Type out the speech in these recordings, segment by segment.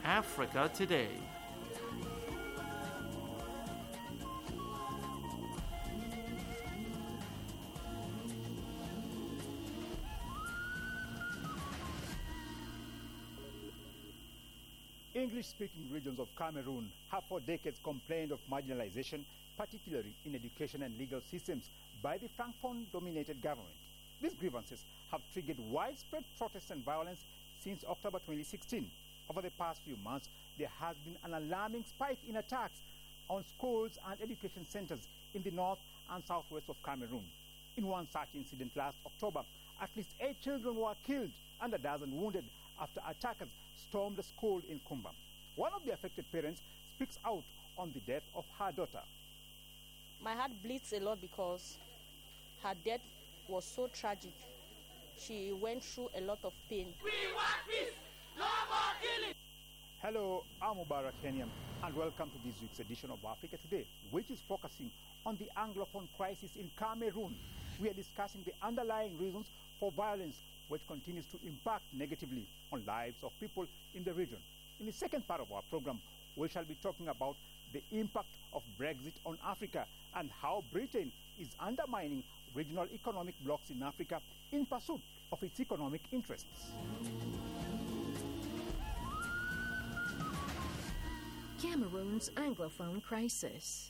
Africa Today. English-speaking regions of Cameroon have for decades complained of marginalization, particularly in education and legal systems, by the Francophone-dominated government. These grievances have triggered widespread protests and violence since October 2016. Over the past few months, there has been an alarming spike in attacks on schools and education centers in the north and southwest of Cameroon. In one such incident last October, at least 8 children were killed and a dozen wounded after attackers stormed a school in Kumba. One of the affected parents speaks out on the death of her daughter. My heart bleeds a lot because her death was so tragic. She went through a lot of pain. We want peace, no more killing. Hello, I'm Mubarak Kenyam, and welcome to this week's edition of Africa Today, which is focusing on the Anglophone crisis in Cameroon. We are discussing the underlying reasons for violence, which continues to impact negatively on lives of people in the region. In the second part of our program, we shall be talking about the impact of Brexit on Africa and how Britain is undermining regional economic blocs in Africa in pursuit of its economic interests. Cameroon's Anglophone crisis.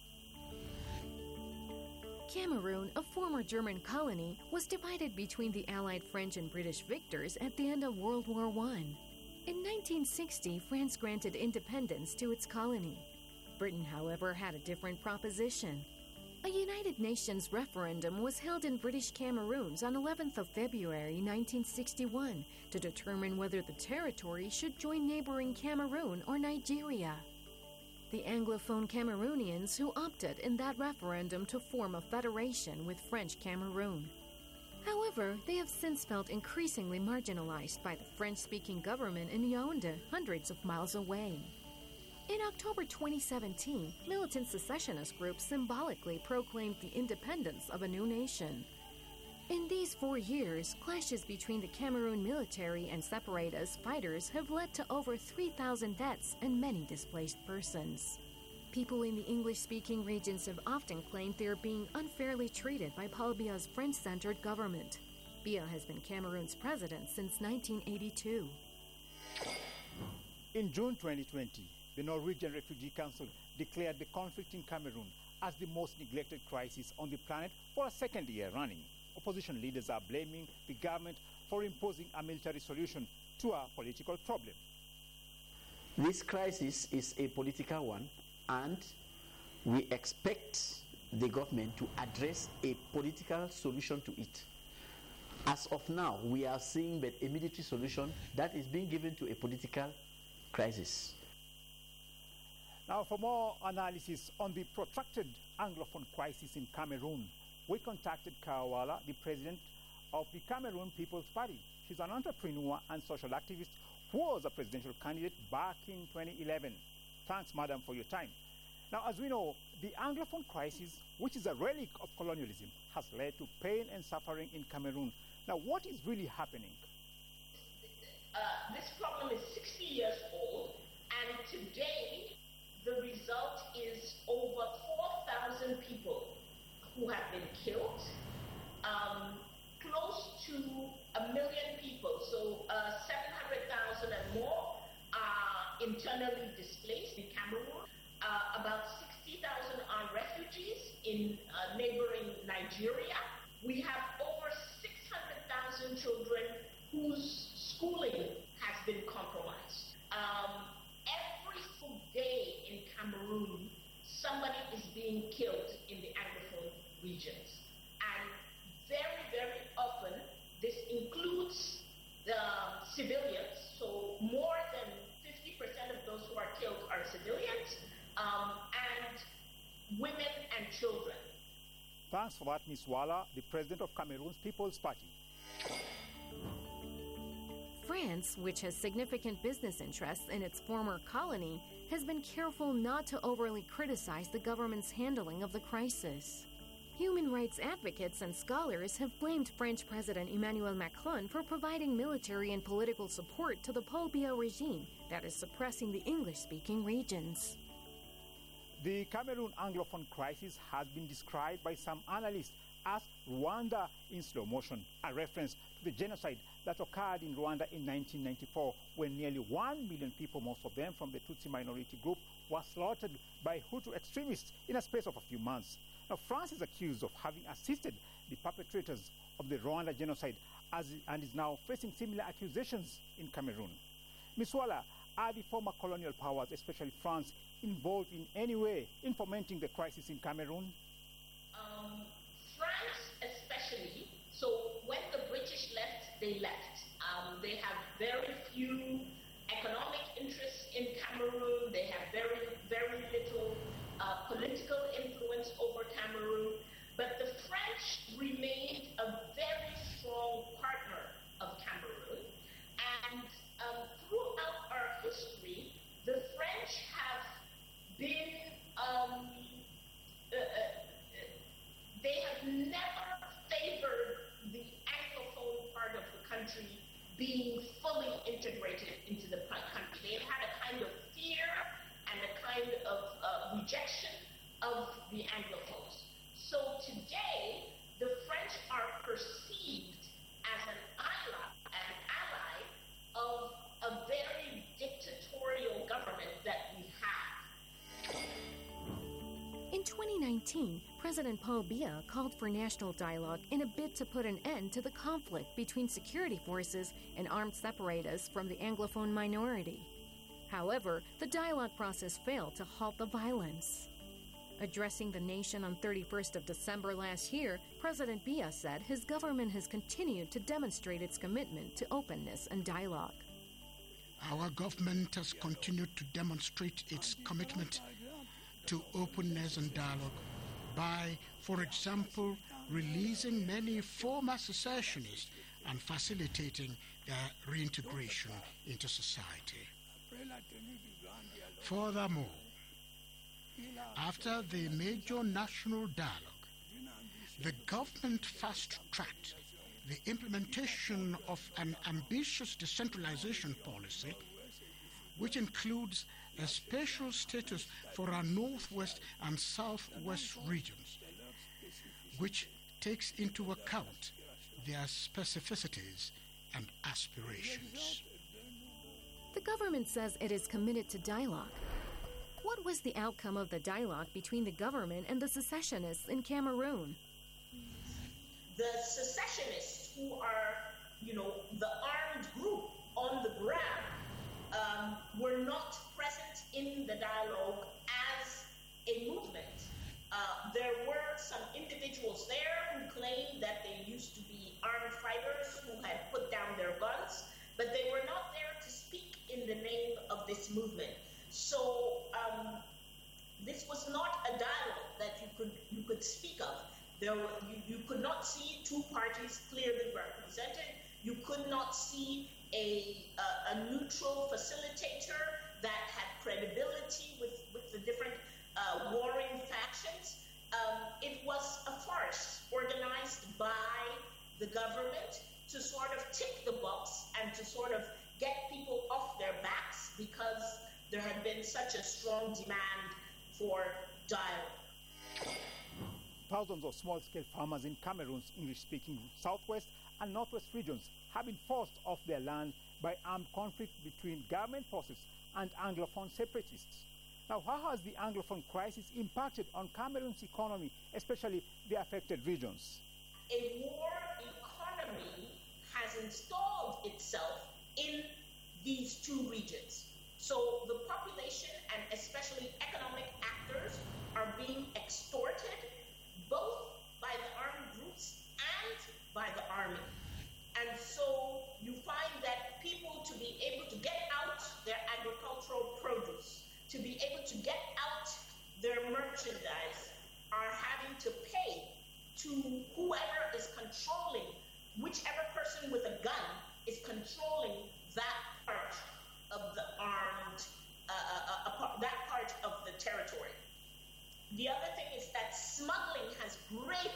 Cameroon, a former German colony, was divided between the Allied French and British victors at the end of World War I. In 1960, France granted independence to its colony. Britain, however, had a different proposition. A United Nations referendum was held in British Cameroons on 11th of February 1961 to determine whether the territory should join neighboring Cameroon or Nigeria. The Anglophone Cameroonians who opted in that referendum to form a federation with French Cameroon. However, they have since felt increasingly marginalized by the French-speaking government in Yaoundé, hundreds of miles away. In October 2017, militant secessionist groups symbolically proclaimed the independence of a new nation. In these 4 years, clashes between the Cameroon military and separatist fighters have led to over 3,000 deaths and many displaced persons. People in the English-speaking regions have often claimed they are being unfairly treated by Paul Biya's French-centered government. Biya has been Cameroon's president since 1982. In June 2020, the Norwegian Refugee Council declared the conflict in Cameroon as the most neglected crisis on the planet for a second year running. Opposition leaders are blaming the government for imposing a military solution to a political problem. This crisis is a political one, and we expect the government to address a political solution to it. As of now, we are seeing but a military solution that is being given to a political crisis. Now, for more analysis on the protracted Anglophone crisis in Cameroon, we contacted Kawala, the president of the Cameroon People's Party. She's an entrepreneur and social activist who was a presidential candidate back in 2011. Thanks, madam, for your time. Now, as we know, the Anglophone crisis, which is a relic of colonialism, has led to pain and suffering in Cameroon. Now, what is really happening? This problem is 60 years old, and today the result is over 4,000 people who have been killed, close to 1 million people, so 700,000 and more are internally displaced in Cameroon. About 60,000 are refugees in neighboring Nigeria. We have over 600,000 children whose schooling has been compromised. Every single day in Cameroon, somebody is being killed in the Anglophone regions. And very, very often, this includes the civilians. So more than 50% of those who are killed are civilians, and women and children. Thanks for that, Ms. Wala, the president of Cameroon's People's Party. France, which has significant business interests in its former colony, has been careful not to overly criticize the government's handling of the crisis. Human rights advocates and scholars have blamed French President Emmanuel Macron for providing military and political support to the Paul Biya regime that is suppressing the English-speaking regions. The Cameroon Anglophone crisis has been described by some analysts as Rwanda in slow motion, a reference to the genocide that occurred in Rwanda in 1994, when nearly 1 million people, most of them from the Tutsi minority group, were slaughtered by Hutu extremists in a space of a few months. Now, France is accused of having assisted the perpetrators of the Rwanda genocide and is now facing similar accusations in Cameroon. Ms. Wala, are the former colonial powers, especially France, involved in any way in fomenting the crisis in Cameroon? France especially, so when the British left, they left. They have very few economic interests in Cameroon. They have very, very little political influence over Cameroon. But the French remained a very strong partner of Cameroon. And throughout our history, the French have been, they have never favored the Anglophone part of the country being fully integrated into the country. They've had a kind of fear and a kind of rejection of the Anglophones. So today, the French are perceived as an ally of a very dictatorial government that we have. In 2019, President Paul Biya called for national dialogue in a bid to put an end to the conflict between security forces and armed separatists from the Anglophone minority. However, the dialogue process failed to halt the violence. Addressing the nation on 31st of December last year, President Biya said his government has continued to demonstrate its commitment to openness and dialogue. Our government has continued to demonstrate its commitment to openness and dialogue by, for example, releasing many former secessionists and facilitating their reintegration into society. Furthermore, after the major national dialogue, the government fast-tracked the implementation of an ambitious decentralization policy, which includes a special status for our northwest and southwest regions, which takes into account their specificities and aspirations. The government says it is committed to dialogue. What was the outcome of the dialogue between the government and the secessionists in Cameroon? The secessionists, who are, the armed group on the ground, were not present in the dialogue as a movement. There were some individuals there who claimed that they used to be armed fighters who had put down their guns, but they were not there to speak in the name of this movement. So this was not a dialogue that you could speak of. You could not see two parties clearly represented. You could not see a neutral facilitator that had credibility with the different warring factions. It was a farce organized by the government to sort of tick the box and to sort of get people off their backs because there had been such a strong demand for dialogue. Thousands of small-scale farmers in Cameroon's English-speaking southwest and northwest regions have been forced off their land by armed conflict between government forces and Anglophone separatists. Now, how has the Anglophone crisis impacted on Cameroon's economy, especially the affected regions? A war economy has installed itself in these two regions. So the population and especially economic actors are being extorted both by the armed groups and by the army. And so you find that people, to be able to get out their agricultural produce, to be able to get out their merchandise, are having to pay to whoever is controlling, whichever person with a gun is controlling that part of the armed, that part of the territory. The other thing is that smuggling has greatly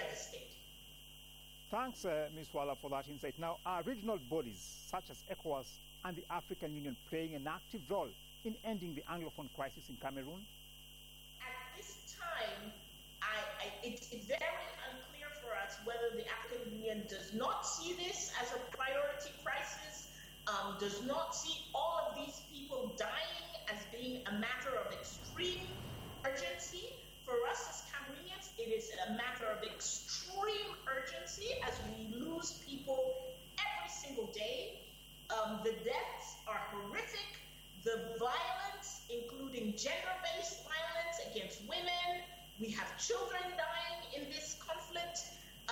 devastating. Thanks, Ms. Wala, for that insight. Now, are regional bodies such as ECOWAS and the African Union playing an active role in ending the Anglophone crisis in Cameroon? At this time, it's very unclear for us whether the African Union does not see this as a priority crisis, does not see all of these people dying as being a matter of extreme urgency. For us as Cameroonians, it is a matter of extreme urgency as we lose people every single day. The deaths are horrific. The violence, including gender-based violence against women. We have children dying in this conflict.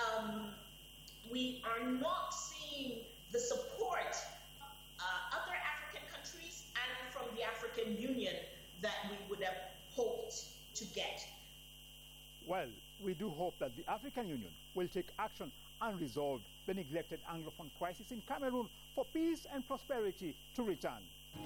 We are not seeing the support other African countries and from the African Union that we would have hoped to get. Well, we do hope that the African Union will take action and resolve the neglected Anglophone crisis in Cameroon for peace and prosperity to return.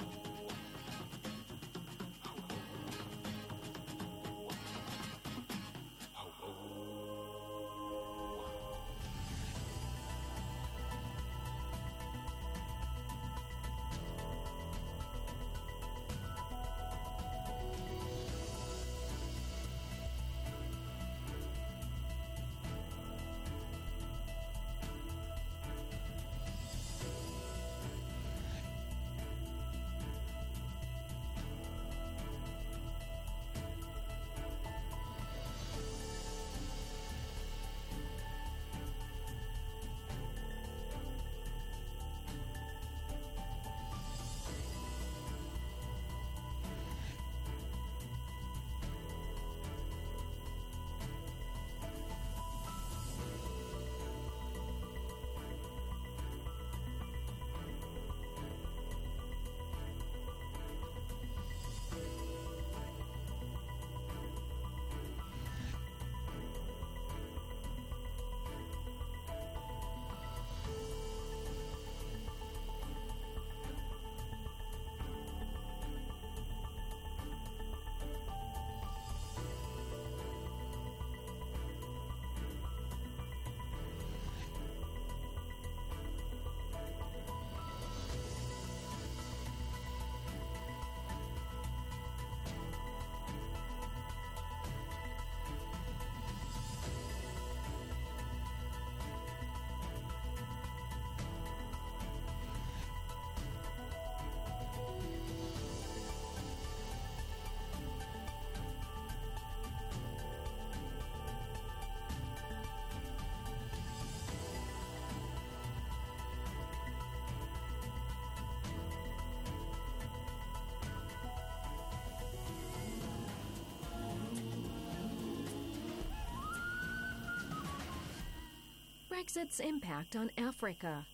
Brexit's impact on Africa.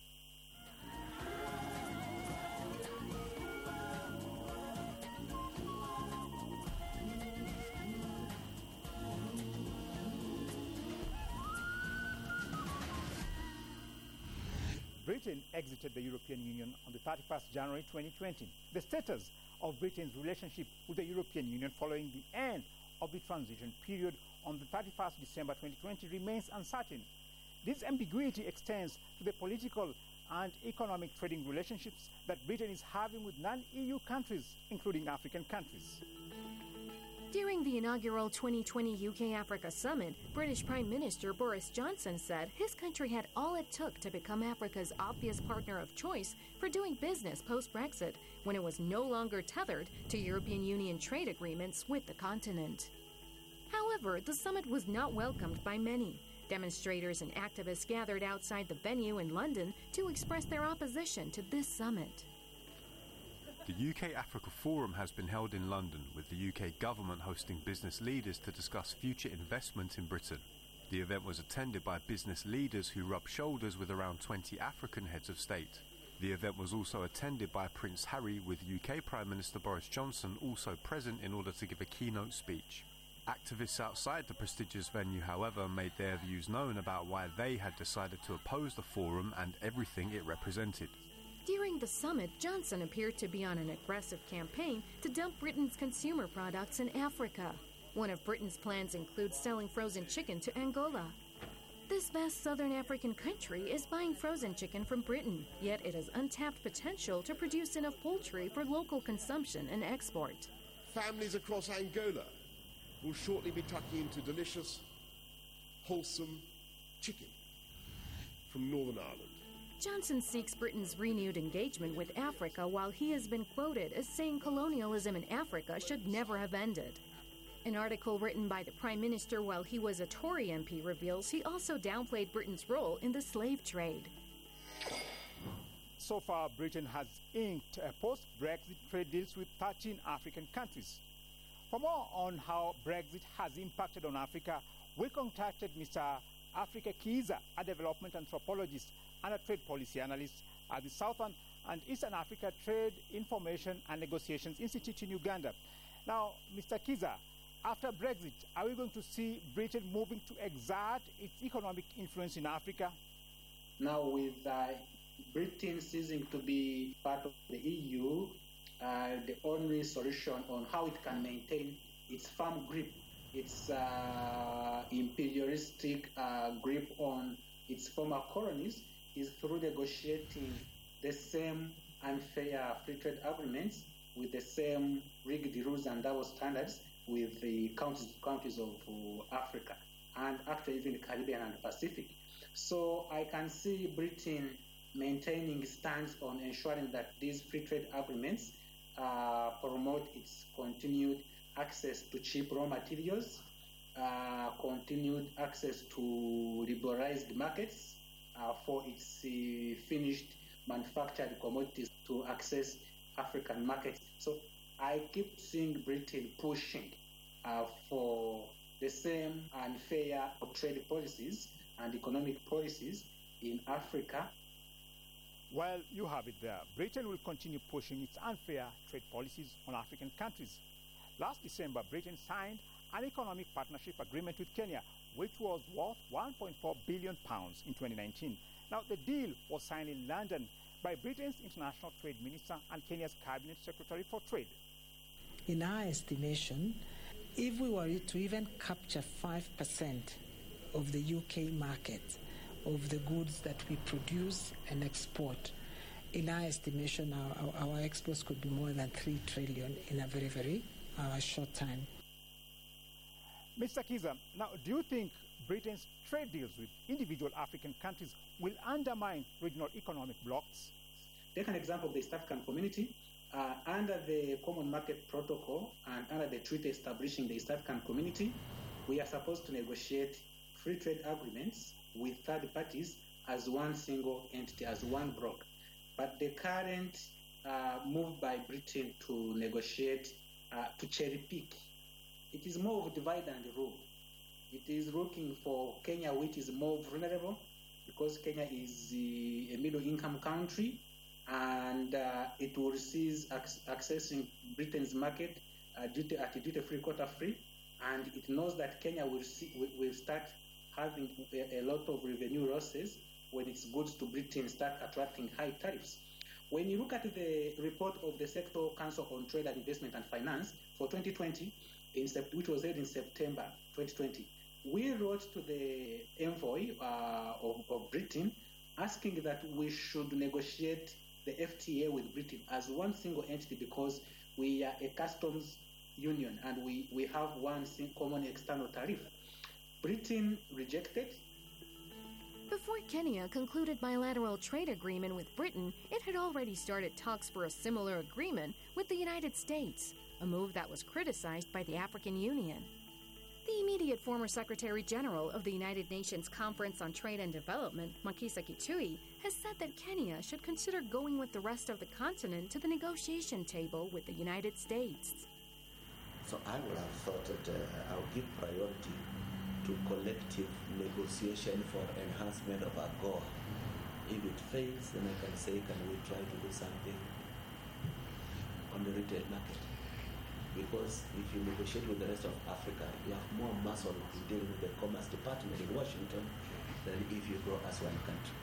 Britain exited the European Union on the 31st January 2020. The status of Britain's relationship with the European Union following the end of the transition period on the 31st December 2020 remains uncertain. This ambiguity extends to the political and economic trading relationships that Britain is having with non-EU countries, including African countries. During the inaugural 2020 UK-Africa Summit, British Prime Minister Boris Johnson said his country had all it took to become Africa's obvious partner of choice for doing business post-Brexit, when it was no longer tethered to European Union trade agreements with the continent. However, the summit was not welcomed by many. Demonstrators and activists gathered outside the venue in London to express their opposition to this summit. The UK Africa Forum has been held in London, with the UK government hosting business leaders to discuss future investment in Britain. The event was attended by business leaders who rubbed shoulders with around 20 African heads of state. The event was also attended by Prince Harry, with UK Prime Minister Boris Johnson also present in order to give a keynote speech. Activists outside the prestigious venue, however, made their views known about why they had decided to oppose the forum and everything it represented. During the summit, Johnson appeared to be on an aggressive campaign to dump Britain's consumer products in Africa. One of Britain's plans includes selling frozen chicken to Angola. This vast southern African country is buying frozen chicken from Britain, yet it has untapped potential to produce enough poultry for local consumption and export. Families across Angola will shortly be tucking into delicious, wholesome chicken from Northern Ireland. Johnson seeks Britain's renewed engagement with Africa while he has been quoted as saying colonialism in Africa should never have ended. An article written by the Prime Minister while he was a Tory MP reveals he also downplayed Britain's role in the slave trade. So far, Britain has inked post-Brexit trade deals with 13 African countries. For more on how Brexit has impacted on Africa, we contacted Mr. Africa Kiza, a development anthropologist and a trade policy analyst at the Southern and Eastern Africa Trade Information and Negotiations Institute in Uganda. Now, Mr. Kiza, after Brexit, are we going to see Britain moving to exert its economic influence in Africa? Now, with Britain ceasing to be part of the EU, the only solution on how it can maintain its firm grip, its imperialistic grip on its former colonies, is through negotiating the same unfair free trade agreements with the same rigged rules and double standards with the countries of Africa and actually even the Caribbean and Pacific. So I can see Britain maintaining stance on ensuring that these free trade agreements promote its continued access to cheap raw materials, continued access to liberalized markets for its finished manufactured commodities to access African markets. So I keep seeing Britain pushing for the same unfair trade policies and economic policies in Africa. Well, you have it there. Britain will continue pushing its unfair trade policies on African countries. Last December, Britain signed an economic partnership agreement with Kenya, which was worth £1.4 billion in 2019. Now, the deal was signed in London by Britain's International Trade Minister and Kenya's Cabinet Secretary for Trade. In our estimation, if we were to even capture 5% of the UK market of the goods that we produce and export, in our estimation, our exports could be more than 3 trillion in a very, very short time. Mr. Kiza, now do you think Britain's trade deals with individual African countries will undermine regional economic blocs? Take an example of the East African Community. Under the Common Market Protocol and under the treaty establishing the East African Community, we are supposed to negotiate free trade agreements with third parties as one single entity, as one bloc. But the current move by Britain to negotiate, to cherry pick, it is more of divide and rule. It is looking for Kenya, which is more vulnerable because Kenya is a middle-income country, and it will cease accessing Britain's market at duty-free, quota-free, and it knows that Kenya will start having a lot of revenue losses when its goods to Britain start attracting high tariffs. When you look at the report of the Sectoral Council on Trade and Investment and Finance for 2020, which was held in September 2020, we wrote to the envoy of Britain asking that we should negotiate the FTA with Britain as one single entity because we are a customs union and we have one common external tariff. Britain rejected. Before Kenya concluded bilateral trade agreement with Britain, it had already started talks for a similar agreement with the United States, a move that was criticized by the African Union. The immediate former Secretary General of the United Nations Conference on Trade and Development, Makisa Kitui, has said that Kenya should consider going with the rest of the continent to the negotiation table with the United States. So I would have thought that I'll give priority to collective negotiation for enhancement of AGOA. If it fails, then I can say, can we try to do something on the retail market? Because if you negotiate with the rest of Africa, you have more muscle to deal with the Commerce Department in Washington than if you go as one country.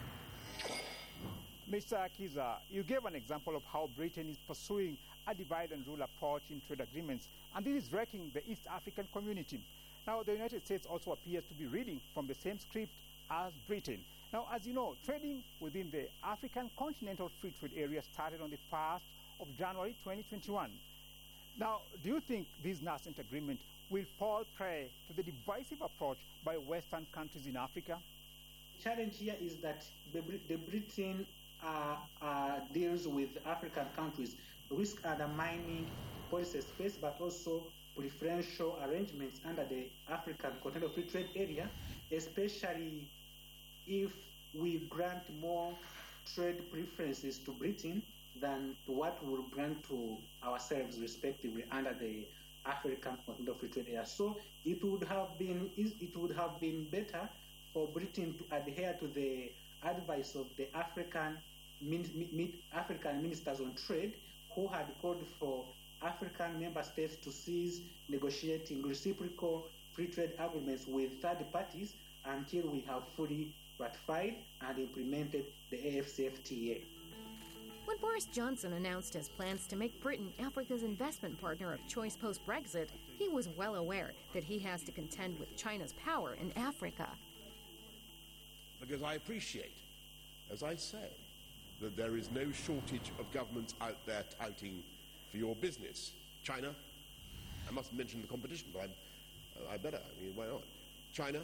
Mr. Kiza, you gave an example of how Britain is pursuing a divide and rule approach in trade agreements, and this is wrecking the East African community. Now, the United States also appears to be reading from the same script as Britain. Now, as you know, trading within the African Continental Free Trade Area started on the 1st of January 2021. Now, do you think this nascent agreement will fall prey to the divisive approach by Western countries in Africa? The challenge here is that the Britain deals with African countries, risk undermining policy space, but also preferential arrangements under the African Continental Free Trade Area, especially if we grant more trade preferences to Britain than what we will grant to ourselves, respectively, under the African Continental Free Trade Area. So it would have been better for Britain to adhere to the advice of the African ministers on trade, who had called for African member states to cease negotiating reciprocal free trade agreements with third parties until we have fully ratified and implemented the AfCFTA. When Boris Johnson announced his plans to make Britain Africa's investment partner of choice post-Brexit, he was well aware that he has to contend with China's power in Africa. Because I appreciate, as I say, that there is no shortage of governments out there touting for your business. China, I mustn't mention the competition, but I better. I mean, why not? China.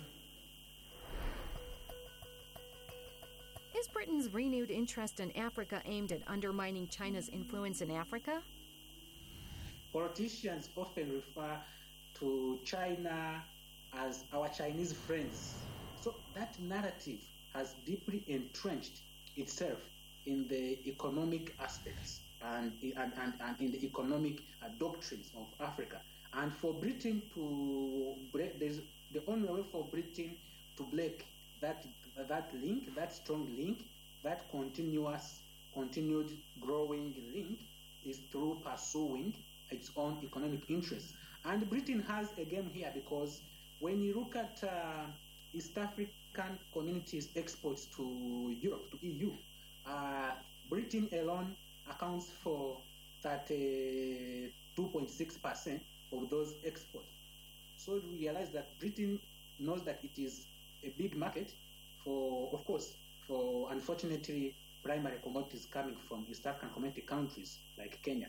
Is Britain's renewed interest in Africa aimed at undermining China's influence in Africa? Politicians often refer to China as our Chinese friends. So that narrative has deeply entrenched itself in the economic aspects and in the economic doctrines of Africa. And for Britain to break, there's the only way for Britain to break that link, that strong link, that continued growing link, is through pursuing its own economic interests. And Britain has a game here, because when you look at East African communities' exports to Europe, to EU, Britain alone accounts for 2.6% of those exports. So we realize that Britain knows that it is a big market for, of course, for unfortunately primary commodities coming from East African community countries like Kenya.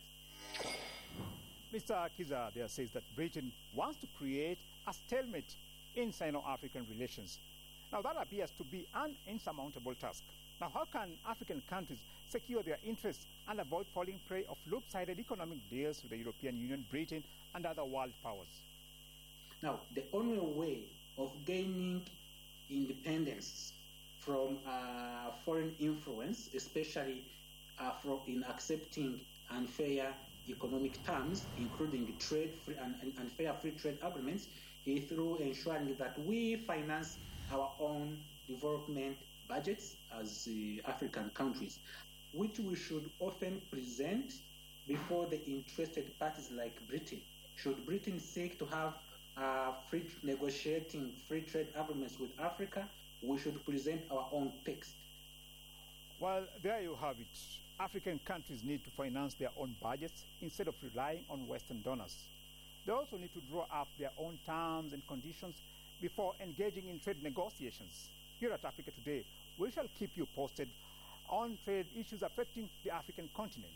Mr. Kiza there says that Britain wants to create a stalemate in Sino-African relations. Now that appears to be an insurmountable task. Now how can African countries secure their interests and avoid falling prey of lopsided economic deals with the European Union, Britain, and other world powers? Now, the only way of gaining independence from foreign influence, especially in accepting unfair economic terms, including trade free and unfair free trade agreements, is through ensuring that we finance our own development budgets as African countries, which we should often present before the interested parties like Britain. Should Britain seek to have negotiating free trade agreements with Africa, we should present our own text. Well, there you have it. African countries need to finance their own budgets instead of relying on Western donors. They also need to draw up their own terms and conditions before engaging in trade negotiations. Here at Africa Today, we shall keep you posted on trade issues affecting the African continent.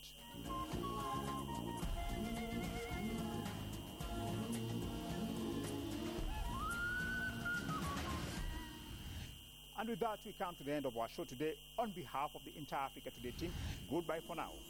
And with that, we come to the end of our show today. On behalf of the entire Africa Today team, goodbye for now.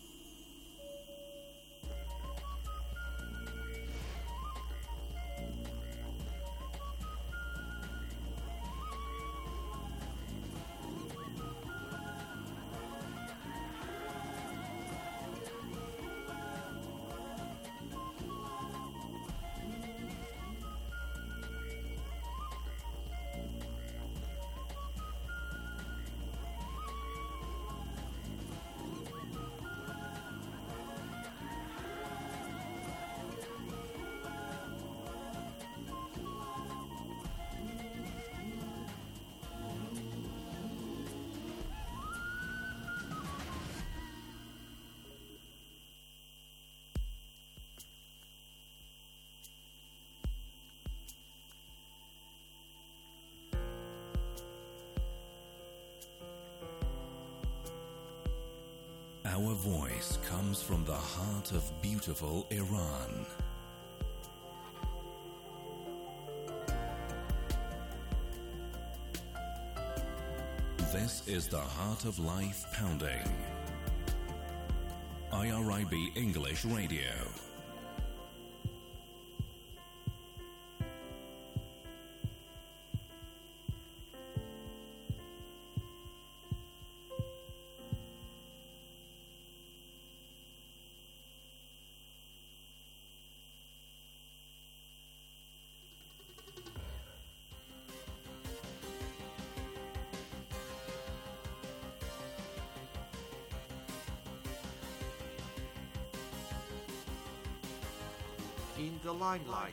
Our voice comes from the heart of beautiful Iran. This is the Heart of Life Pounding. IRIB English Radio. In the limelight.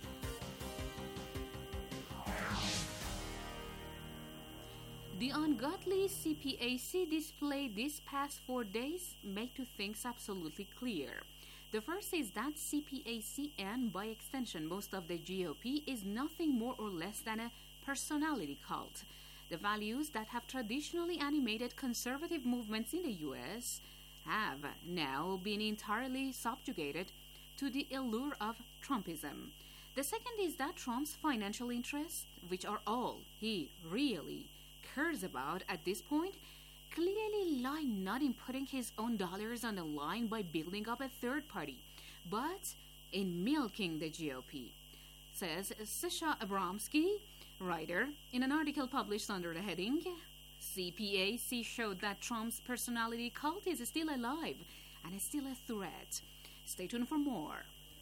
The ungodly CPAC display these past 4 days make two things absolutely clear. The first is that CPAC and, by extension, most of the GOP is nothing more or less than a personality cult. The values that have traditionally animated conservative movements in the U.S. have now been entirely subjugated to the allure of Trumpism. The second is that Trump's financial interests, which are all he really cares about at this point, clearly lie not in putting his own dollars on the line by building up a third party, but in milking the GOP, says Sasha Abramsky, writer, in an article published under the heading, CPAC showed that Trump's personality cult is still alive and is still a threat. Stay tuned for more.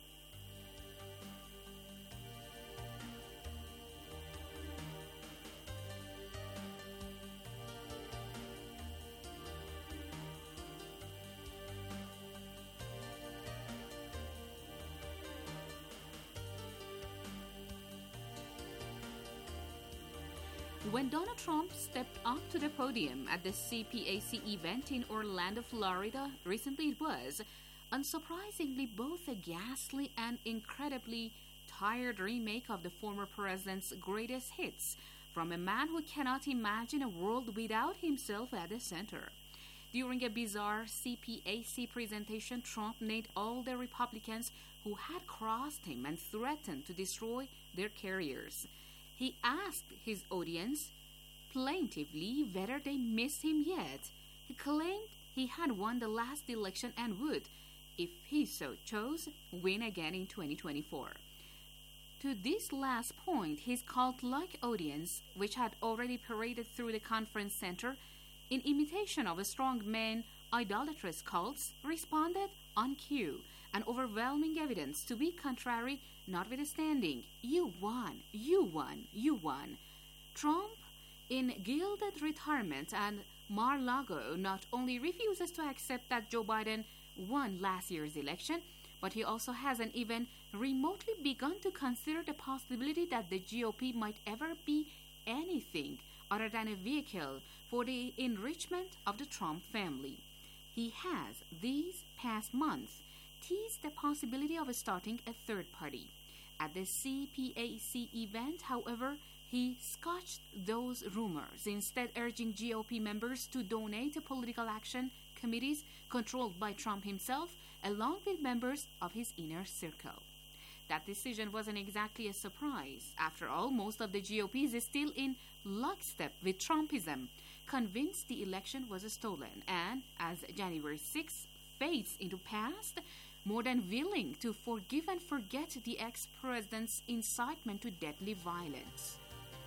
When Donald Trump stepped up to the podium at the CPAC event in Orlando, Florida, recently it was, unsurprisingly, both a ghastly and incredibly tired remake of the former president's greatest hits from a man who cannot imagine a world without himself at the center. During a bizarre CPAC presentation, Trump named all the Republicans who had crossed him and threatened to destroy their careers. He asked his audience plaintively whether they missed him yet. He claimed he had won the last election and would, if he so chose, win again in 2024. To this last point, his cult-like audience, which had already paraded through the conference center in imitation of a strongman idolatrous cults, responded on cue, and overwhelming evidence to be contrary notwithstanding. You won, you won, you won. Trump, in gilded retirement and Mar-a-Lago, not only refuses to accept that Joe Biden won last year's election, but he also hasn't even remotely begun to consider the possibility that the GOP might ever be anything other than a vehicle for the enrichment of the Trump family. He has, these past months, teased the possibility of starting a third party. At the CPAC event, however, he scotched those rumors, instead urging GOP members to donate to political action committees controlled by Trump himself, along with members of his inner circle. That decision wasn't exactly a surprise. After all, most of the GOP is still in lockstep with Trumpism, convinced the election was stolen, and as January 6th fades into past, more than willing to forgive and forget the ex-president's incitement to deadly violence.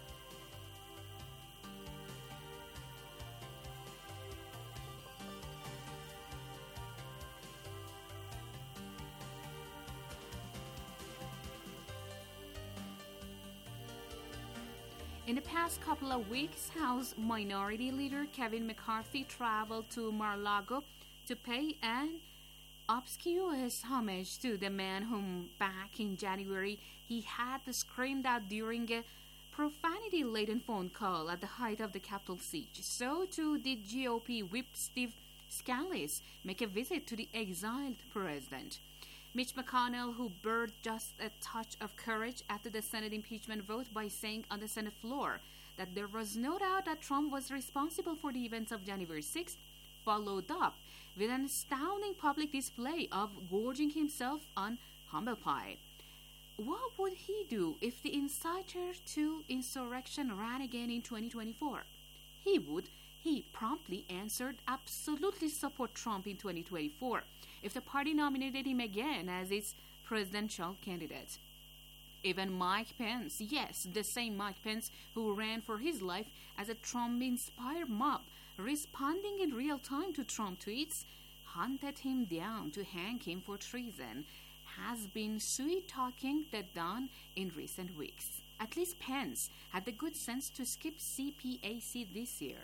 In the past couple of weeks, House Minority Leader Kevin McCarthy traveled to Mar-a-Lago to pay an obsequious homage to the man whom, back in January, he had screamed out during a profanity-laden phone call at the height of the Capitol siege. So too did GOP Whip Steve Scalise make a visit to the exiled president. Mitch McConnell, who bared just a touch of courage after the Senate impeachment vote by saying on the Senate floor that there was no doubt that Trump was responsible for the events of January 6th, followed up with an astounding public display of gorging himself on humble pie. What would he do if the inciter to insurrection ran again in 2024? He promptly answered, absolutely support Trump in 2024 if the party nominated him again as its presidential candidate. Even Mike Pence, yes, the same Mike Pence who ran for his life as a Trump-inspired mob, responding in real time to Trump tweets, hunted him down to hang him for treason, has been sweet-talking the Don in recent weeks. At least Pence had the good sense to skip CPAC this year.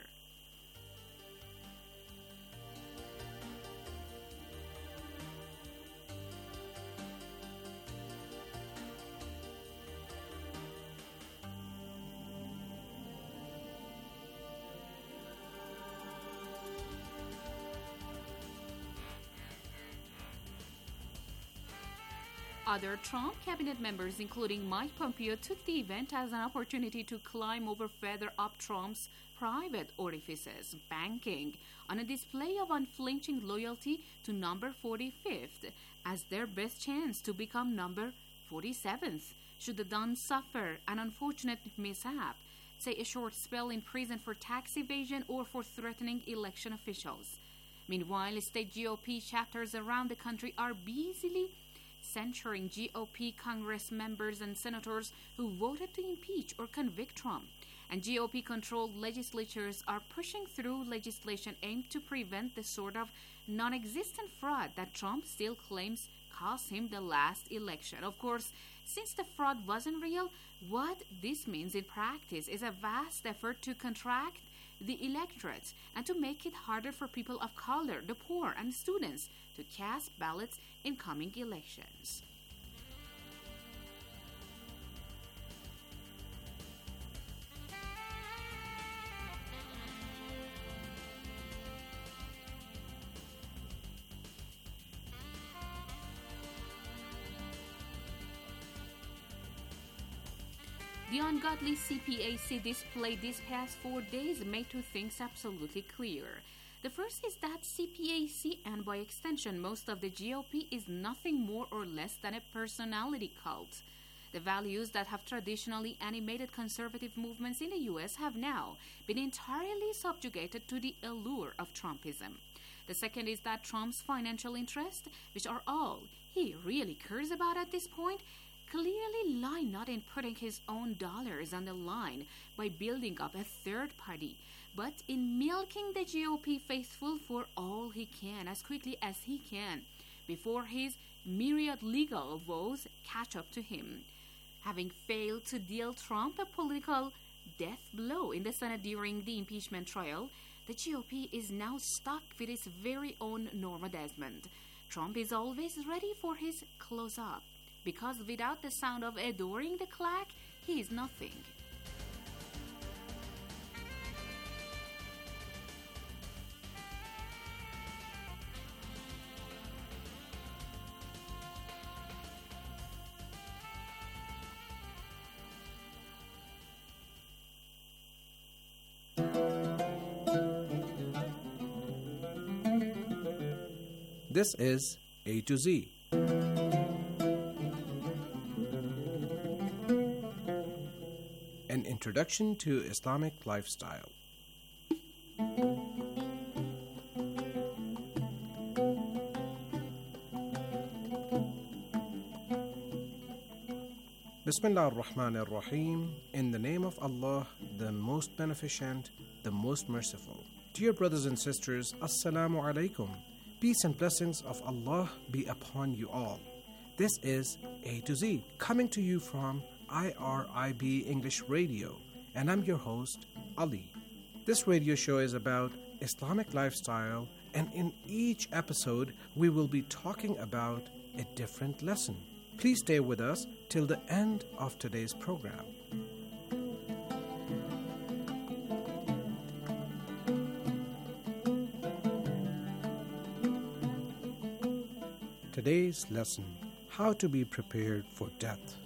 Other Trump cabinet members, including Mike Pompeo, took the event as an opportunity to climb over further up Trump's private orifices, banking on a display of unflinching loyalty to number 45th as their best chance to become number 47th, should the Don suffer an unfortunate mishap, say a short spell in prison for tax evasion or for threatening election officials. Meanwhile, state GOP chapters around the country are busily censuring GOP Congress members and senators who voted to impeach or convict Trump. And GOP-controlled legislatures are pushing through legislation aimed to prevent the sort of non-existent fraud that Trump still claims cost him the last election. Of course, since the fraud wasn't real, what this means in practice is a vast effort to contract the electorate and to make it harder for people of color, the poor, and students to cast ballots in coming elections. The ungodly CPAC display these past 4 days made two things absolutely clear. The first is that CPAC, and by extension most of the GOP, is nothing more or less than a personality cult. The values that have traditionally animated conservative movements in the U.S. have now been entirely subjugated to the allure of Trumpism. The second is that Trump's financial interests, which are all he really cares about at this point, clearly lie not in putting his own dollars on the line by building up a third party, but in milking the GOP faithful for all he can, as quickly as he can, before his myriad legal woes catch up to him. Having failed to deal Trump a political death blow in the Senate during the impeachment trial, the GOP is now stuck with its very own Norma Desmond. Trump is always ready for his close-up, because without the sound of adoring the clack, he is nothing. This is A to Z. An introduction to Islamic lifestyle. Bismillah ar-Rahman ar-Rahim. In the name of Allah, the most beneficent, the most merciful. Dear brothers and sisters, Assalamu alaikum. Peace and blessings of Allah be upon you all. This is A to Z, coming to you from IRIB English Radio, and I'm your host, Ali. This radio show is about Islamic lifestyle, and in each episode, we will be talking about a different lesson. Please stay with us till the end of today's program. Today's lesson: how to be prepared for death.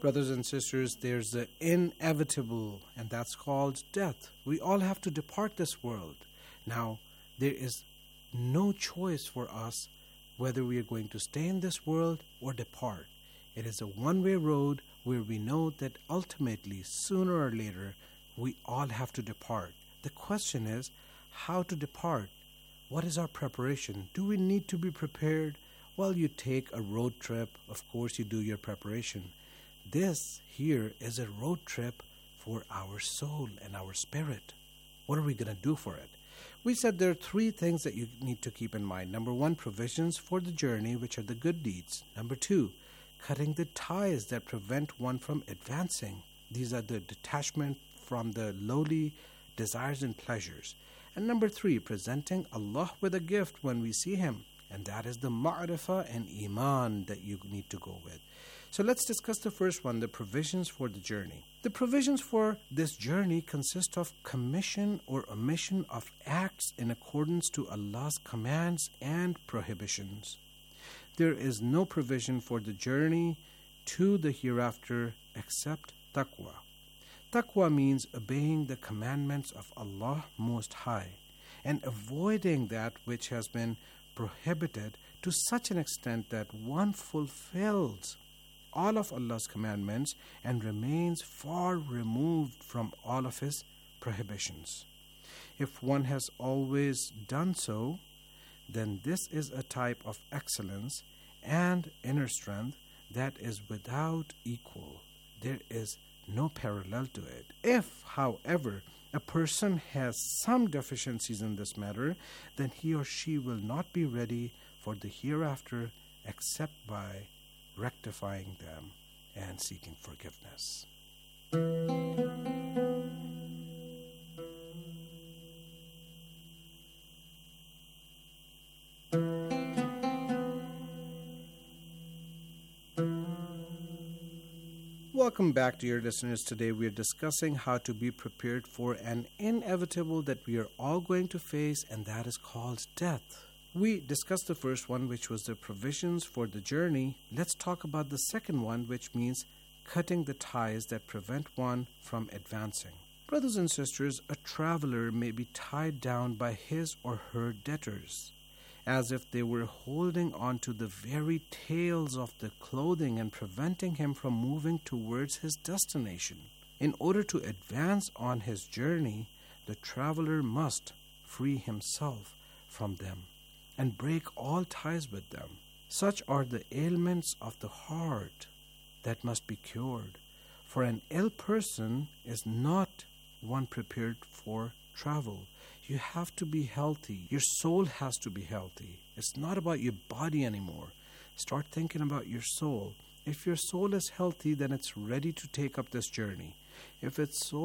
Brothers and sisters, there's the inevitable, and that's called death. We all have to depart this world. Now, there is no choice for us whether we are going to stay in this world or depart. It is a one-way road where we know that ultimately, sooner or later, we all have to depart. The question is, how to depart? What is our preparation? Do we need to be prepared? Well, you take a road trip. Of course, you do your preparation. This here is a road trip for our soul and our spirit. What are we going to do for it? We said there are three things that you need to keep in mind. Number one, provisions for the journey, which are the good deeds. Number two, cutting the ties that prevent one from advancing. These are the detachment from the lowly desires and pleasures. And number three, presenting Allah with a gift when we see Him. And that is the ma'rifah and iman that you need to go with. So let's discuss the first one, the provisions for the journey. The provisions for this journey consist of commission or omission of acts in accordance to Allah's commands and prohibitions. There is no provision for the journey to the hereafter except taqwa. Taqwa means obeying the commandments of Allah Most High and avoiding that which has been prohibited to such an extent that one fulfills all of Allah's commandments and remains far removed from all of His prohibitions. If one has always done so, then this is a type of excellence and inner strength that is without equal. There is no parallel to it. If, however, a person has some deficiencies in this matter, then he or she will not be ready for the hereafter except by rectifying them and seeking forgiveness. Welcome back, dear listeners. Today we are discussing how to be prepared for an inevitable that we are all going to face, and that is called death. We discussed the first one, which was the provisions for the journey. Let's talk about the second one, which means cutting the ties that prevent one from advancing. Brothers and sisters, a traveler may be tied down by his or her debtors, as if they were holding on to the very tails of the clothing and preventing him from moving towards his destination. In order to advance on his journey, the traveler must free himself from them and break all ties with them. Such are the ailments of the heart that must be cured. For an ill person is not one prepared for travel. You have to be healthy. Your soul has to be healthy. It's not about your body anymore. Start thinking about your soul. If your soul is healthy, then it's ready to take up this journey. If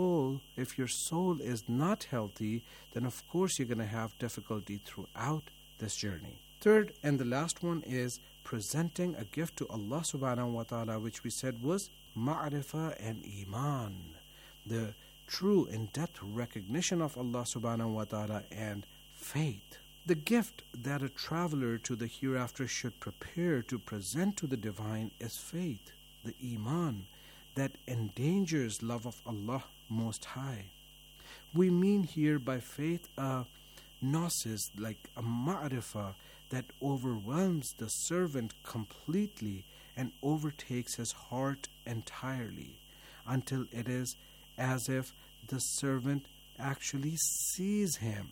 your soul is not healthy, then of course you're going to have difficulty throughout this journey. Third and the last one is presenting a gift to Allah subhanahu wa ta'ala, which we said was ma'rifah and iman, the true in-depth recognition of Allah subhanahu wa ta'ala and faith. The gift that a traveler to the hereafter should prepare to present to the divine is faith, the iman that endangers love of Allah Most High. We mean here by faith a gnosis, like a ma'rifah that overwhelms the servant completely and overtakes his heart entirely until it is as if the servant actually sees him,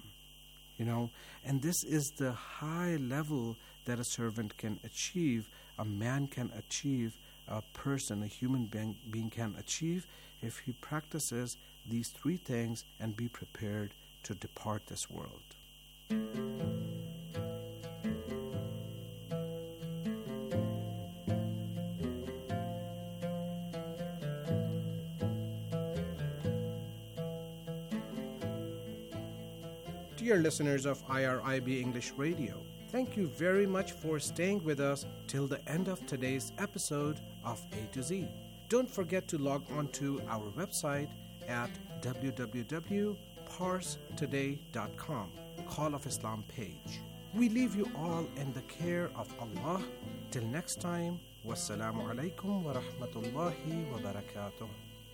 and this is the high level that a servant can achieve, a man can achieve, a person, a human being can achieve if he practices these three things and be prepared to depart this world. Dear listeners of IRIB English Radio, thank you very much for staying with us till the end of today's episode of A to Z. Don't forget to log on to our website at www.parstoday.com, Call of Islam page. We leave you all in the care of Allah. Till next time, wassalamu alaikum wa rahmatullahi wa barakatuh.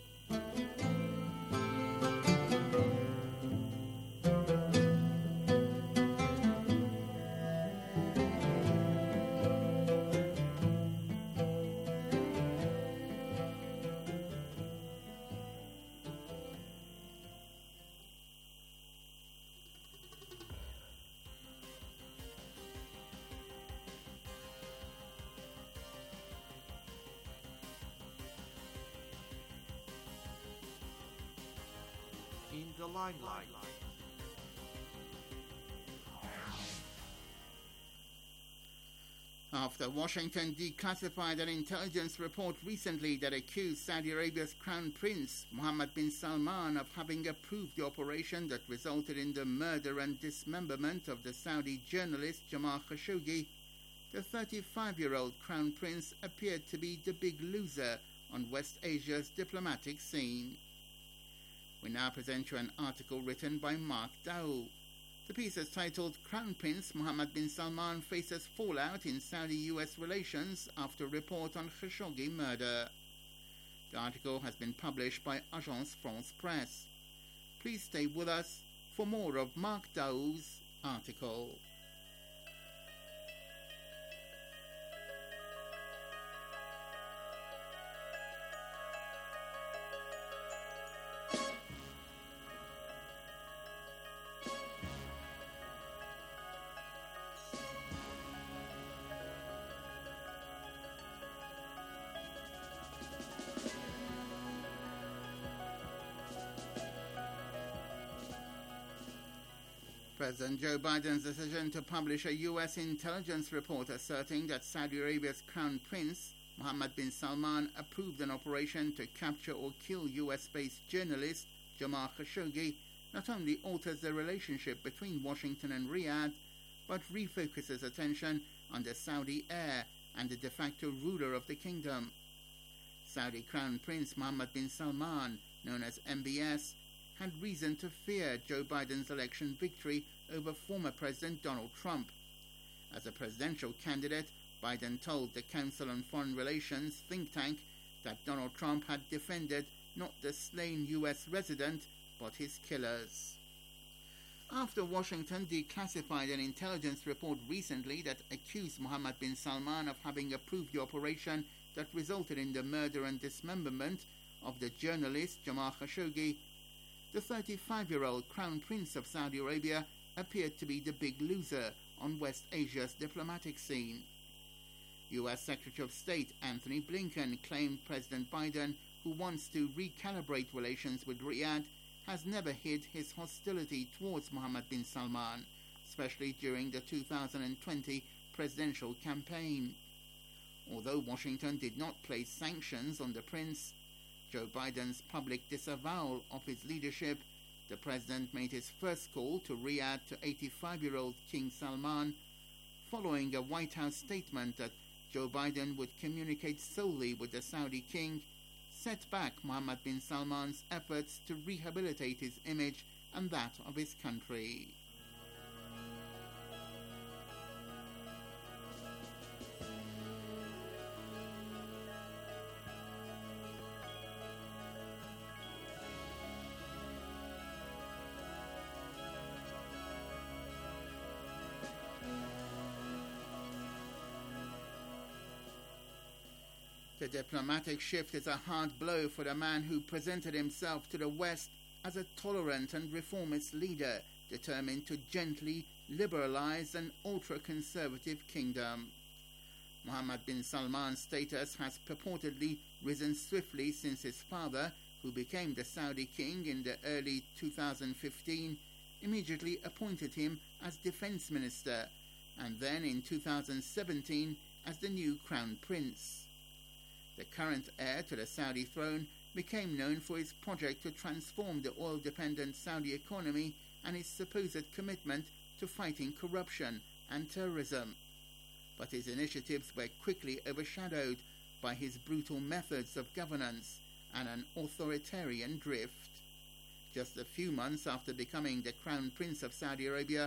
In the limelight. After Washington declassified an intelligence report recently that accused Saudi Arabia's Crown Prince Mohammed bin Salman of having approved the operation that resulted in the murder and dismemberment of the Saudi journalist Jamal Khashoggi, the 35-year-old Crown Prince appeared to be the big loser on West Asia's diplomatic scene. We now present you an article written by Mark Dow. The piece is titled Crown Prince Mohammed bin Salman Faces Fallout in Saudi-US Relations After Report on Khashoggi Murder. The article has been published by Agence France Presse. Please stay with us for more of Mark Dow's article. President Joe Biden's decision to publish a U.S. intelligence report asserting that Saudi Arabia's Crown Prince, Mohammed bin Salman, approved an operation to capture or kill U.S.-based journalist Jamal Khashoggi not only alters the relationship between Washington and Riyadh, but refocuses attention on the Saudi heir and the de facto ruler of the kingdom. Saudi Crown Prince Mohammed bin Salman, known as MBS, had reason to fear Joe Biden's election victory over former President Donald Trump. As a presidential candidate, Biden told the Council on Foreign Relations think tank that Donald Trump had defended not the slain U.S. resident, but his killers. After Washington declassified an intelligence report recently that accused Mohammed bin Salman of having approved the operation that resulted in the murder and dismemberment of the journalist Jamal Khashoggi, the 35-year-old Crown Prince of Saudi Arabia appeared to be the big loser on West Asia's diplomatic scene. U.S. Secretary of State Anthony Blinken claimed President Biden, who wants to recalibrate relations with Riyadh, has never hid his hostility towards Mohammed bin Salman, especially during the 2020 presidential campaign. Although Washington did not place sanctions on the prince, Joe Biden's public disavowal of his leadership, the president made his first call to Riyadh to 85-year-old King Salman, following a White House statement that Joe Biden would communicate solely with the Saudi king, set back Mohammed bin Salman's efforts to rehabilitate his image and that of his country. The diplomatic shift is a hard blow for the man who presented himself to the West as a tolerant and reformist leader determined to gently liberalize an ultra-conservative kingdom. Mohammed bin Salman's status has purportedly risen swiftly since his father, who became the Saudi king in the early 2015, immediately appointed him as defense minister, and then in 2017 as the new crown prince. The current heir to the Saudi throne became known for his project to transform the oil-dependent Saudi economy and his supposed commitment to fighting corruption and terrorism. But his initiatives were quickly overshadowed by his brutal methods of governance and an authoritarian drift. Just a few months after becoming the Crown Prince of Saudi Arabia,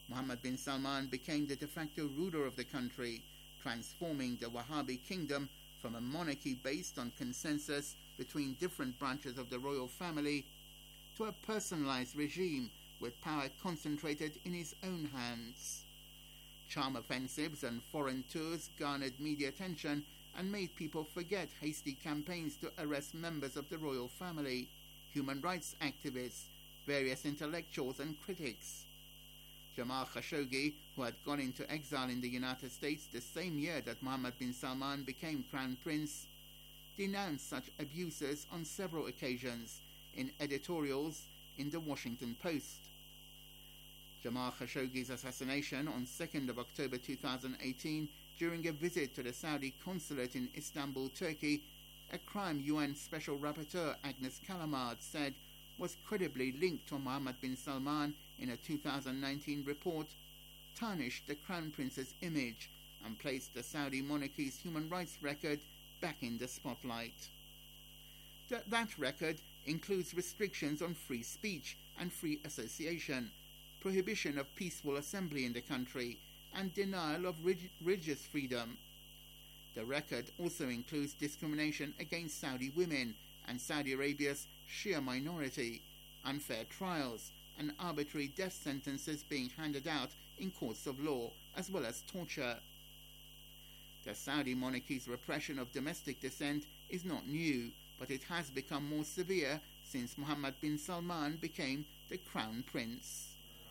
Mohammed bin Salman became the de facto ruler of the country, transforming the Wahhabi kingdom from a monarchy based on consensus between different branches of the royal family to a personalized regime with power concentrated in his own hands. Charm offensives and foreign tours garnered media attention and made people forget hasty campaigns to arrest members of the royal family, human rights activists, various intellectuals and critics. Jamal Khashoggi, who had gone into exile in the United States the same year that Mohammed bin Salman became Crown Prince, denounced such abuses on several occasions in editorials in the Washington Post. Jamal Khashoggi's assassination on 2nd of October 2018 during a visit to the Saudi consulate in Istanbul, Turkey, a crime UN Special Rapporteur Agnes Callamard said was credibly linked to Mohammed bin Salman in a 2019 report, tarnished the Crown Prince's image and placed the Saudi monarchy's human rights record back in the spotlight. That record includes restrictions on free speech and free association, prohibition of peaceful assembly in the country, and denial of religious freedom. The record also includes discrimination against Saudi women and Saudi Arabia's Shia minority, unfair trials, and arbitrary death sentences being handed out in courts of law, as well as torture. The Saudi monarchy's repression of domestic dissent is not new, but it has become more severe since Mohammed bin Salman became the Crown Prince.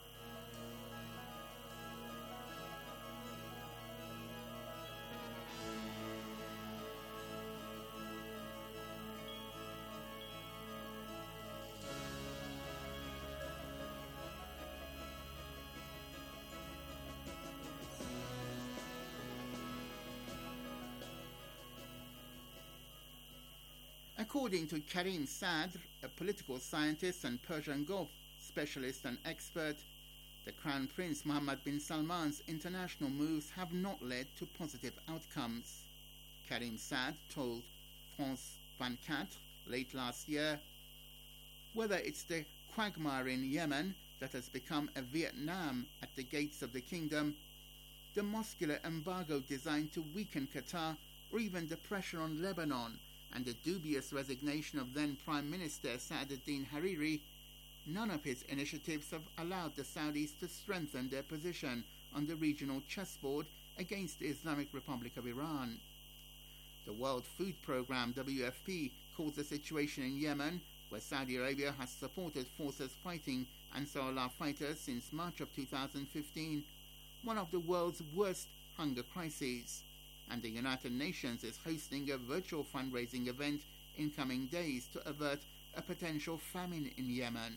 According to Karim Sadr, a political scientist and Persian Gulf specialist and expert, the Crown Prince Mohammed bin Salman's international moves have not led to positive outcomes. Karim Sadr told France 24 late last year, whether it's the quagmire in Yemen that has become a Vietnam at the gates of the kingdom, the muscular embargo designed to weaken Qatar, or even the pressure on Lebanon, and the dubious resignation of then Prime Minister Sa'aduddin Hariri, none of his initiatives have allowed the Saudis to strengthen their position on the regional chessboard against the Islamic Republic of Iran. The World Food Programme, WFP, calls the situation in Yemen, where Saudi Arabia has supported forces fighting Ansarullah fighters since March of 2015, one of the world's worst hunger crises. And the United Nations is hosting a virtual fundraising event in coming days to avert a potential famine in Yemen.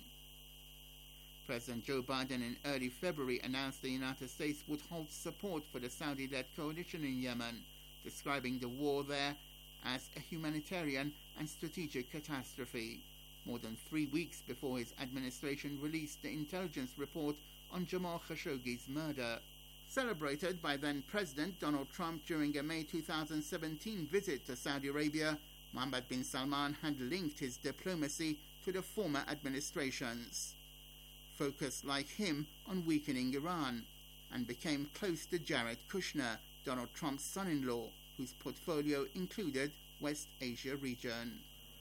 President Joe Biden in early February announced the United States would halt support for the Saudi-led coalition in Yemen, describing the war there as a humanitarian and strategic catastrophe, more than 3 weeks before his administration released the intelligence report on Jamal Khashoggi's murder. Celebrated by then-President Donald Trump during a May 2017 visit to Saudi Arabia, Mohammed bin Salman had linked his diplomacy to the former administrations, focused like him on weakening Iran, and became close to Jared Kushner, Donald Trump's son-in-law, whose portfolio included West Asia region.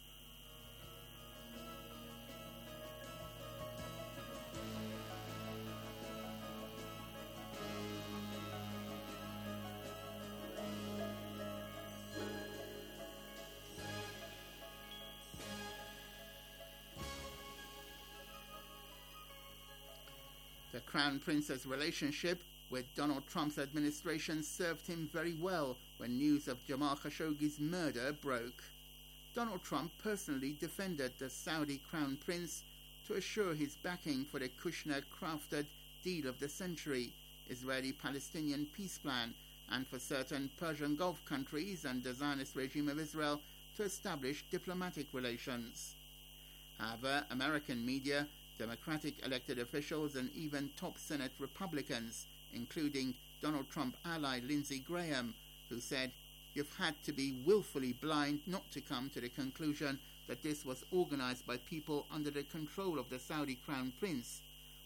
The Crown Prince's relationship with Donald Trump's administration served him very well when news of Jamal Khashoggi's murder broke. Donald Trump personally defended the Saudi Crown Prince to assure his backing for the Kushner-crafted deal of the century, Israeli-Palestinian peace plan, and for certain Persian Gulf countries and the Zionist regime of Israel to establish diplomatic relations. However, American media, Democratic elected officials, and even top Senate Republicans, including Donald Trump ally Lindsey Graham, who said, "You've had to be willfully blind not to come to the conclusion that this was organized by people under the control of the Saudi Crown Prince,"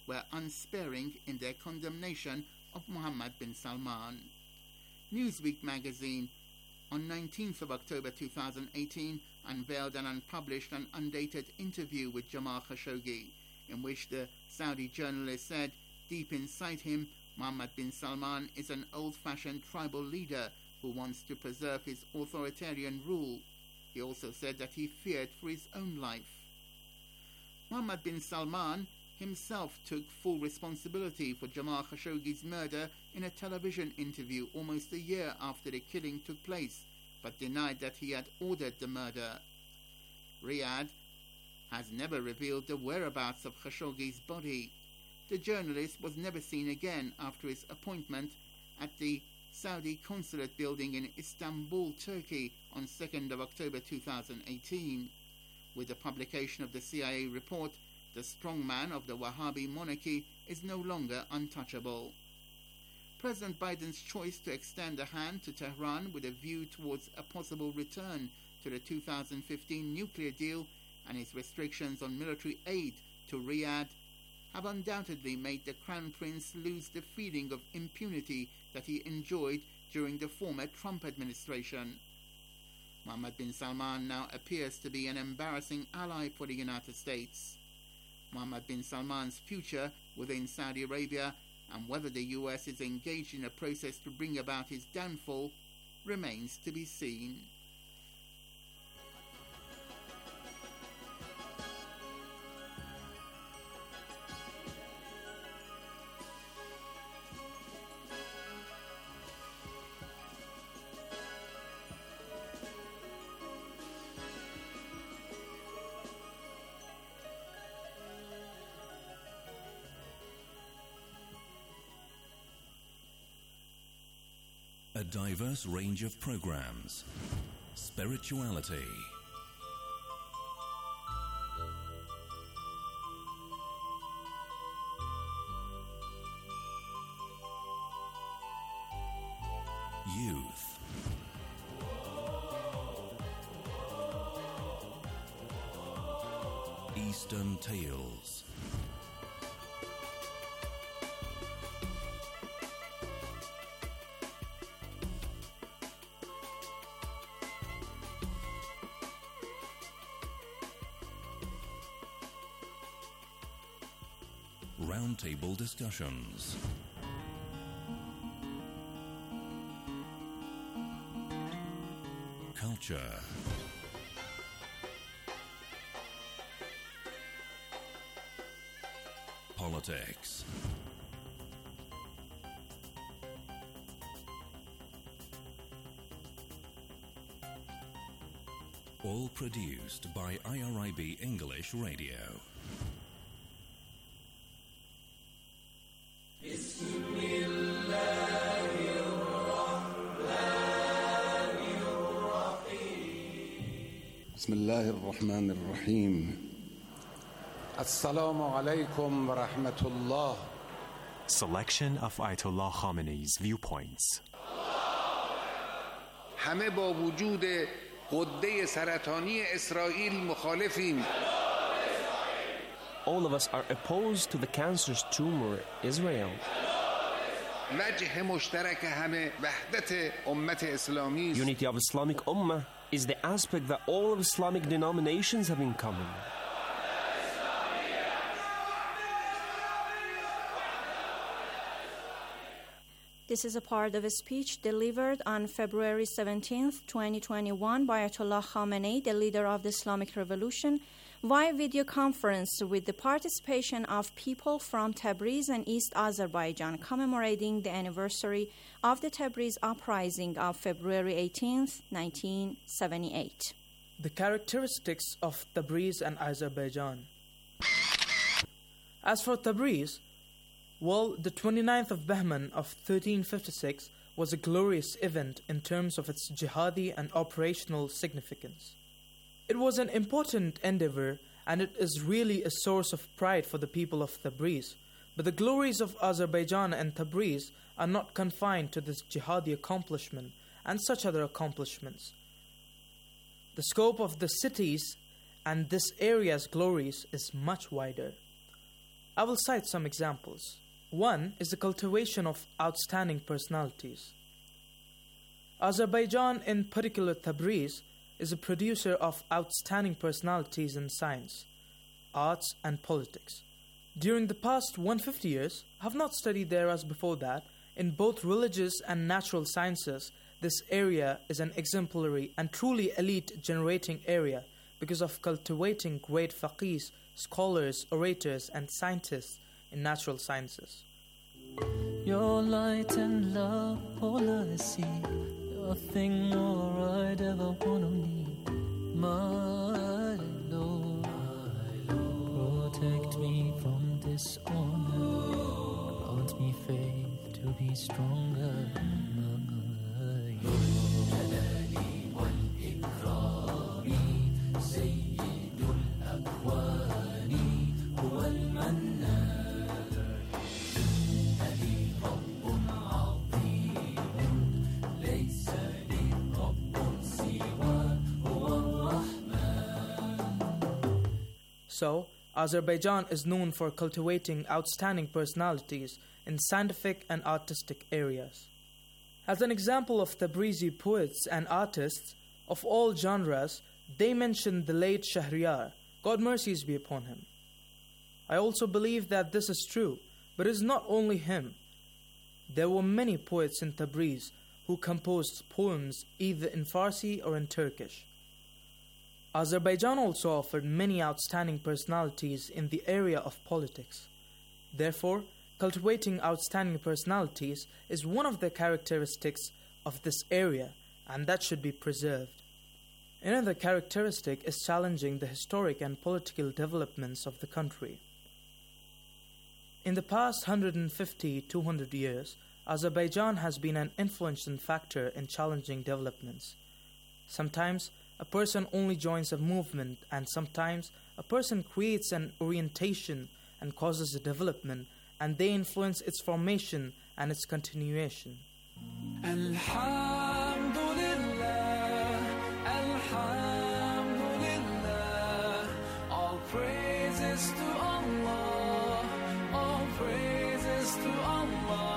were unsparing in their condemnation of Mohammed bin Salman. Newsweek magazine on 19th of October 2018 unveiled an unpublished and undated interview with Jamal Khashoggi, in which the Saudi journalist said deep inside him, Mohammed bin Salman is an old-fashioned tribal leader who wants to preserve his authoritarian rule. He also said that he feared for his own life. Mohammed bin Salman himself took full responsibility for Jamal Khashoggi's murder in a television interview almost a year after the killing took place, but denied that he had ordered the murder. Riyadh has never revealed the whereabouts of Khashoggi's body. The journalist was never seen again after his appointment at the Saudi consulate building in Istanbul, Turkey on 2nd of October 2018. With the publication of the CIA report, the strongman of the Wahhabi monarchy is no longer untouchable. President Biden's choice to extend a hand to Tehran with a view towards a possible return to the 2015 nuclear deal and his restrictions on military aid to Riyadh have undoubtedly made the Crown Prince lose the feeling of impunity that he enjoyed during the former Trump administration. Mohammed bin Salman now appears to be an embarrassing ally for the United States. Mohammed bin Salman's future within Saudi Arabia and whether the US is engaged in a process to bring about his downfall remains to be seen. A diverse range of programs, spirituality, youth, Eastern Tales, roundtable discussions, culture, politics, all produced by IRIB English Radio. بسم الله الرحمن الرحيم السلام عليكم ورحمة الله. Selection of Ayatollah Khamenei's viewpoints. همه با وجود غده سرطانی اسرائیل مخالفیم. All of us are opposed to the cancerous tumor Israel. وجه مشترک همه وحدت امت اسلامی است. Unity of Islamic Ummah is the aspect that all of Islamic denominations have in common. This is a part of a speech delivered on February 17th, 2021 by Ayatollah Khamenei, the leader of the Islamic Revolution, via video conference with the participation of people from Tabriz and East Azerbaijan, commemorating the anniversary of the Tabriz uprising of February 18th, 1978. The characteristics of Tabriz and Azerbaijan. As for Tabriz, well, the 29th of Bahman of 1356 was a glorious event in terms of its jihadi and operational significance. It was an important endeavor, and it is really a source of pride for the people of Tabriz. But the glories of Azerbaijan and Tabriz are not confined to this jihadi accomplishment and such other accomplishments. The scope of the cities and this area's glories is much wider. I will cite some examples. One is the cultivation of outstanding personalities. Azerbaijan, in particular Tabriz, is a producer of outstanding personalities in science, arts, and politics. During the past 150 years, I have not studied there as before that. In both religious and natural sciences, this area is an exemplary and truly elite-generating area because of cultivating great faqihs, scholars, orators, and scientists in natural sciences. Your light and love, all I see, nothing more I'd ever want to need. My Lord, protect me from dishonor, grant me faith to be stronger. So, Azerbaijan is known for cultivating outstanding personalities in scientific and artistic areas. As an example of Tabrizi poets and artists of all genres, they mention the late Shahriyar, God mercies be upon him. I also believe that this is true, but it is not only him. There were many poets in Tabriz who composed poems either in Farsi or in Turkish. Azerbaijan also offered many outstanding personalities in the area of politics. Therefore, cultivating outstanding personalities is one of the characteristics of this area, and that should be preserved. Another characteristic is challenging the historic and political developments of the country. In the past 150-200 years, Azerbaijan has been an influential factor in challenging developments. Sometimes, a person only joins a movement, and sometimes a person creates an orientation and causes a development, and they influence its formation and its continuation. Alhamdulillah, Alhamdulillah, all praises to Allah, all praises to Allah.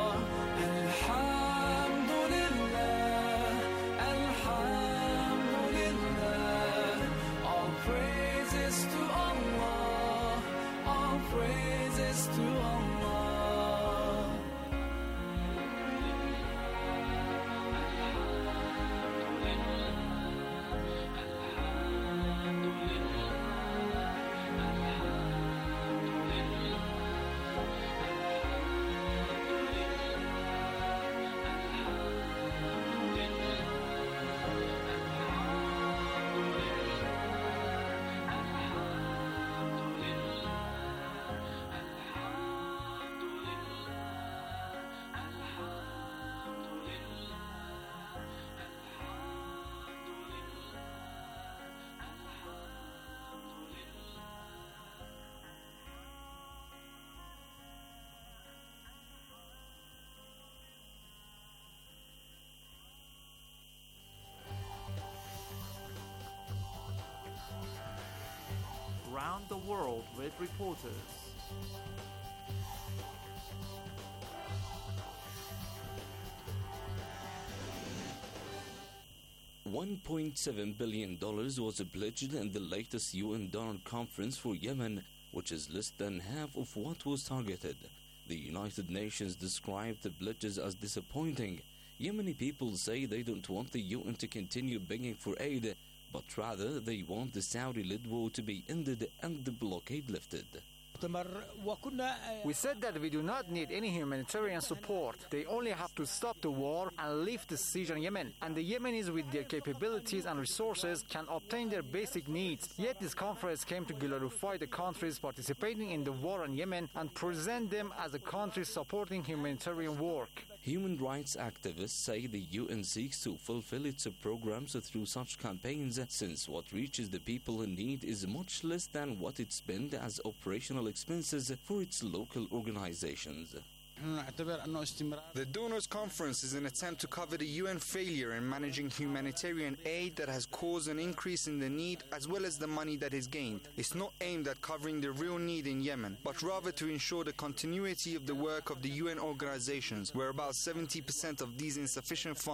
Around the world with reporters. $1.7 billion was pledged in the latest UN Donor Conference for Yemen, which is less than half of what was targeted. The United Nations described the pledges as disappointing. Yemeni people say they don't want the UN to continue begging for aid, but rather they want the Saudi-led war to be ended and the blockade lifted. We said that we do not need any humanitarian support. They only have to stop the war and lift the siege on Yemen. And the Yemenis, with their capabilities and resources, can obtain their basic needs. Yet this conference came to glorify the countries participating in the war on Yemen and present them as a country supporting humanitarian work. Human rights activists say the UN seeks to fulfill its programs through such campaigns, since what reaches the people in need is much less than what it spends as operational expenses for its local organizations. The Donors Conference is an attempt to cover the UN failure in managing humanitarian aid that has caused an increase in the need as well as the money that is gained. It's not aimed at covering the real need in Yemen, but rather to ensure the continuity of the work of the UN organizations, where about 70% of these insufficient funds